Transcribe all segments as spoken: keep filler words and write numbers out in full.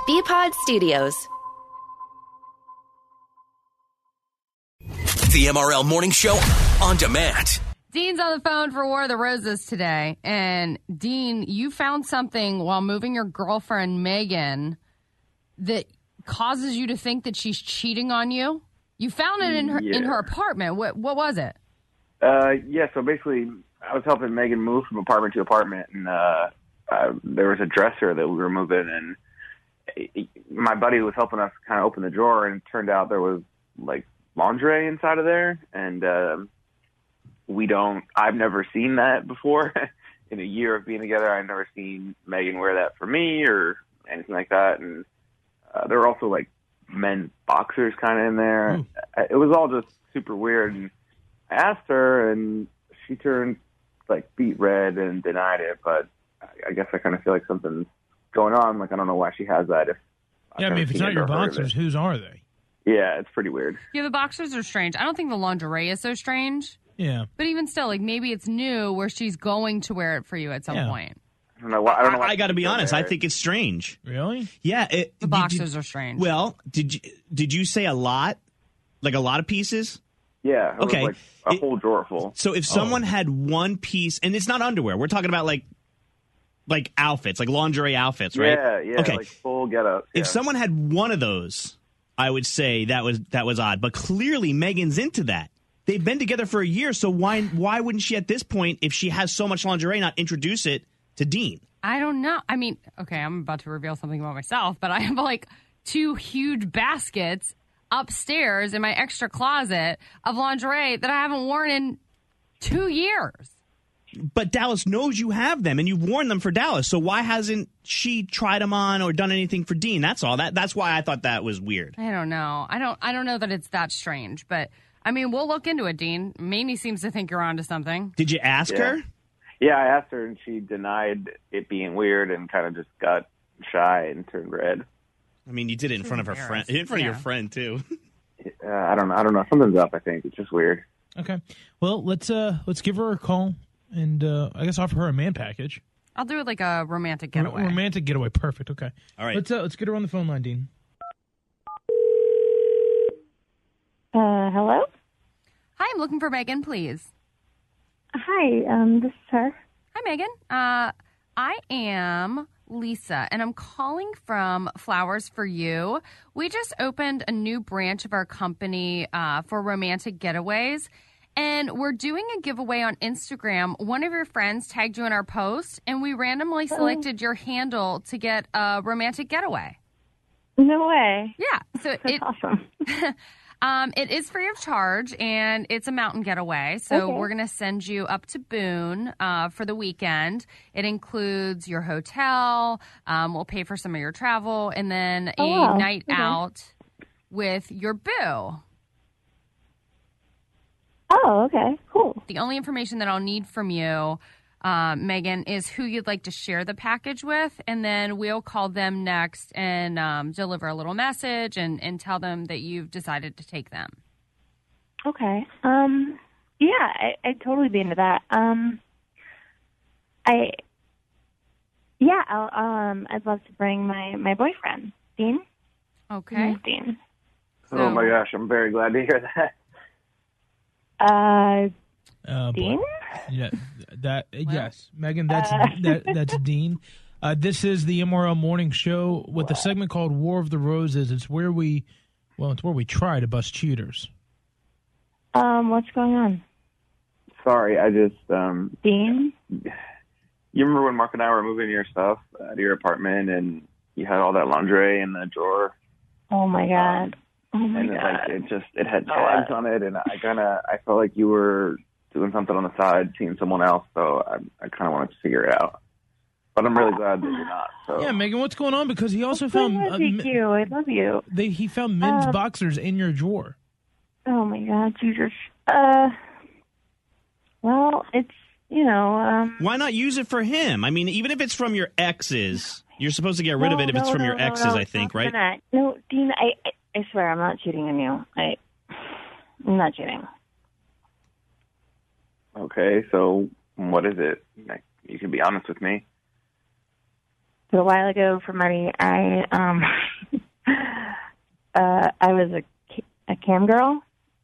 B-Pod Studios. The M R L Morning Show on demand. Dean's on the phone for War of the Roses today. And, Dean, you found something while moving your girlfriend, Megan, that causes you to think that she's cheating on you? You found it in her yeah. in her apartment. What what was it? Uh, yeah, so basically, I was helping Megan move from apartment to apartment, and uh, uh, there was a dresser that we were moving, and it, my buddy was helping us kind of open the drawer, and it turned out there was, like, lingerie inside of there, and uh, we don't, I've never seen that before. In a year of being together, I've never seen Megan wear that for me or anything like that, and uh, there were also, like, men's boxers kind of in there. Mm. It was all just super weird, and I asked her, and she turned, like, beet red and denied it, but I guess I kind of feel like something's going on. Like, I don't know why she has that. If Yeah, I mean, if it's not your boxers, whose are they? Yeah, it's pretty weird. Yeah, the boxers are strange. I don't think the lingerie is so strange. Yeah. But even still, like, maybe it's new where she's going to wear it for you at some Yeah. point. I don't know why. I, don't know why I, I got to be she's honest. there. I think it's strange. Really? Yeah. It, The did boxers you- are strange. Well, did you did you say a lot? Like a lot of pieces? Yeah. It Okay. Was like a It- whole drawer full. So if someone Oh. had one piece, and it's not underwear, we're talking about like like outfits, like lingerie outfits, right? Yeah, yeah. Okay. Like full get up. Yeah. If someone had one of those, I would say that was that was odd. But clearly, Megan's into that. They've been together for a year, so why why wouldn't she at this point, if she has so much lingerie, not introduce it to Dean? I don't know. I mean, okay, I'm about to reveal something about myself, but I have like two huge baskets upstairs in my extra closet of lingerie that I haven't worn in two years. But Dallas knows you have them, and you've worn them for Dallas. So why hasn't she tried them on or done anything for Dean? That's all. That that's why I thought that was weird. I don't know. I don't. I don't know that it's that strange, but I mean, we'll look into it, Dean. Mamie seems to think you're onto something. Did you ask Yeah. her? Yeah, I asked her, and she denied it being weird and kind of just got shy and turned red. I mean, you did it in front of her friend, in front of Yeah. your friend too. Uh, I don't know. I don't know. Something's up. I think it's just weird. Okay. Well, let's uh let's give her a call and uh I guess offer her a man package. I'll do it like a romantic R- getaway. romantic getaway. Perfect. Okay. All right. Let's uh, let's get her on the phone line, Dean. Uh, hello? Hi, I'm looking for Megan, please. Hi, um, this is her. Hi, Megan. Uh, I am Lisa, and I'm calling from Flowers for You. We just opened a new branch of our company uh, for romantic getaways, and we're doing a giveaway on Instagram. One of your friends tagged you in our post, and we randomly selected your handle to get a romantic getaway. No way. Yeah, so That's it awesome. um, it is free of charge, and it's a mountain getaway. So Okay. we're going to send you up to Boone uh, for the weekend. It includes your hotel. Um, we'll pay for some of your travel, and then Oh, a wow. night Okay. out with your boo. Oh, okay. Cool. The only information that I'll need from you, uh, Megan, is who you'd like to share the package with, and then we'll call them next and um, deliver a little message and, and tell them that you've decided to take them. Okay. Um, yeah, I, I'd totally be into that. Um, I, yeah, I'll, um, I'd love to bring my, my boyfriend, Dean. Okay. His name's Dean. Oh my gosh, I'm very glad to hear that. Uh, Uh, boy. Dean? Yeah, that yes, Megan. That's that, that's Dean. Uh, this is the M R L Morning Show with a segment called War of the Roses. It's where we, well, it's where we try to bust cheaters. Um, what's going on? Sorry, I just um. Dean? You remember when Mark and I were moving your stuff out of your apartment, and you had all that lingerie in the drawer, Oh, my God. Oh, my and it, God. like it just it had tags on it, and I kind of I felt like you were doing something on the side, seeing someone else, so I I kind of wanted to figure it out. But I'm really glad that you're not. So Yeah, Megan, what's going on? Because he also I found love uh, you. me- I love you. they he found men's Um, boxers in your drawer. Oh, my God, Jesus. Uh, well, it's, you know, um... Why not use it for him? I mean, even if it's from your exes, you're supposed to get rid of no, it if it's no, from no, your no, exes, no, I think, not right? that. No, Dean, I, I I swear I'm not cheating on you. I, I'm not cheating. okay, so what is it? Like, you can be honest with me. but a while ago for money, I um, uh, I was a, a cam girl.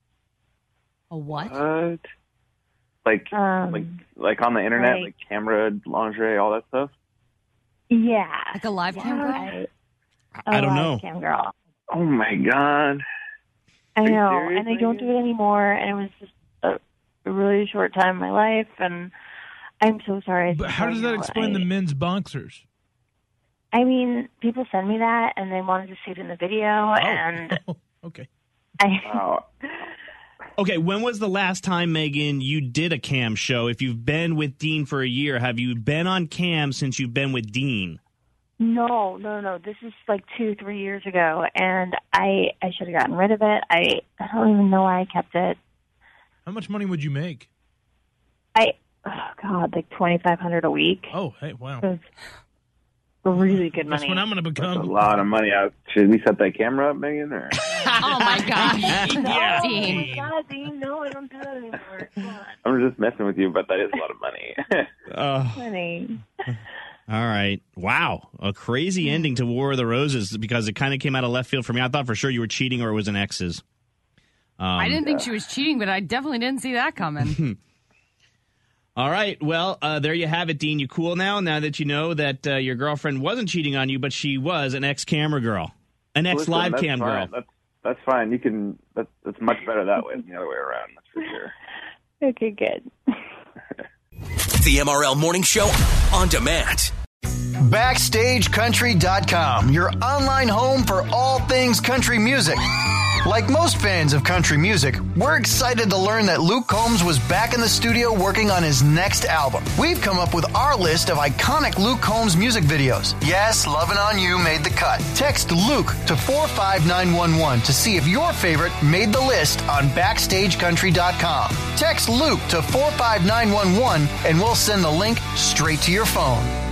A what? What? Like, Um, like, like on the internet, like- like camera, lingerie, all that stuff. Yeah, Like a live cam girl? I, I don't a know. Cam girl. Oh my god! I Are you know, serious, and I don't do it anymore. And it was just a, a really short time in my life, and I'm so sorry. But how does that explain I, the men's boxers? I mean, people send me that, and they wanted to see it in the video, and Oh, okay. I. Wow. Okay, when was the last time, Megan, you did a cam show? If you've been with Dean for a year, have you been on cam since you've been with Dean? No, no, no. This is like two, three years ago, and I I should have gotten rid of it. I, I don't even know why I kept it. How much money would you make? I oh god, like twenty five hundred a week. Oh, hey, wow. It was really good That's money. what I'm going to That's a become. lot of money. Out. Should we set that camera up, Megan? Or Oh my gosh. Yeah. Oh Dean. my god, Dean! No, I don't do that anymore. Come on, I'm just messing with you, but that is a lot of money. Uh, honey. all right. Wow. A crazy ending to War of the Roses because it kind of came out of left field for me. I thought for sure you were cheating or it was an ex's. Um, I didn't think she was cheating, but I definitely didn't see that coming. All right. Well, uh, there you have it, Dean. You cool now? Now that you know that uh, your girlfriend wasn't cheating on you, but she was an ex-camera girl, an Listen, ex-live that's cam fine. girl. That's that's fine. You can. That's that's much better that way than the other way around. That's for sure. Okay, good. The M R L Morning Show on demand. Backstage Country dot com, your online home for all things country music. Like most fans of country music, we're excited to learn that Luke Combs was back in the studio working on his next album. We've come up with our list of iconic Luke Combs music videos. Yes, Lovin' On You made the cut. Text Luke to four five nine one one to see if your favorite made the list on Backstage Country dot com. Text Luke to four five nine one one and we'll send the link straight to your phone.